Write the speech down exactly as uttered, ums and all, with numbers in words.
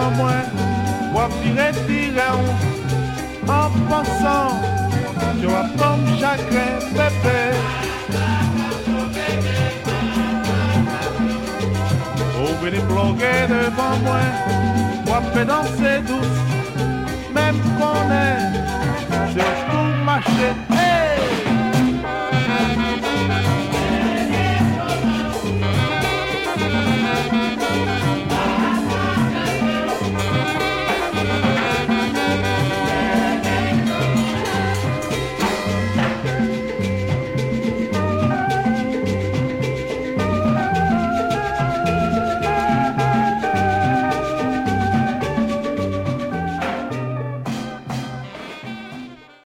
devant moi, moi tirer, tirer en pensant, je vois comme chagrin, bébé. Vous venez bloquer devant moi, moi fais danser douce, même qu'on est sur tout marché. Hey!